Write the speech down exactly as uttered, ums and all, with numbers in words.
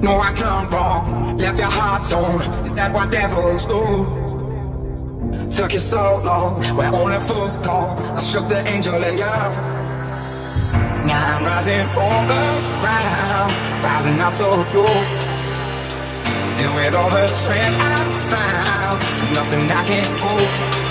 No, I come wrong, left your heart torn. Is that what devils do? Took you so long, where only fools call. I shook the angel in you. Now I'm rising from the ground, rising up to you. Filled with all the strength I found, there's nothing I can't do.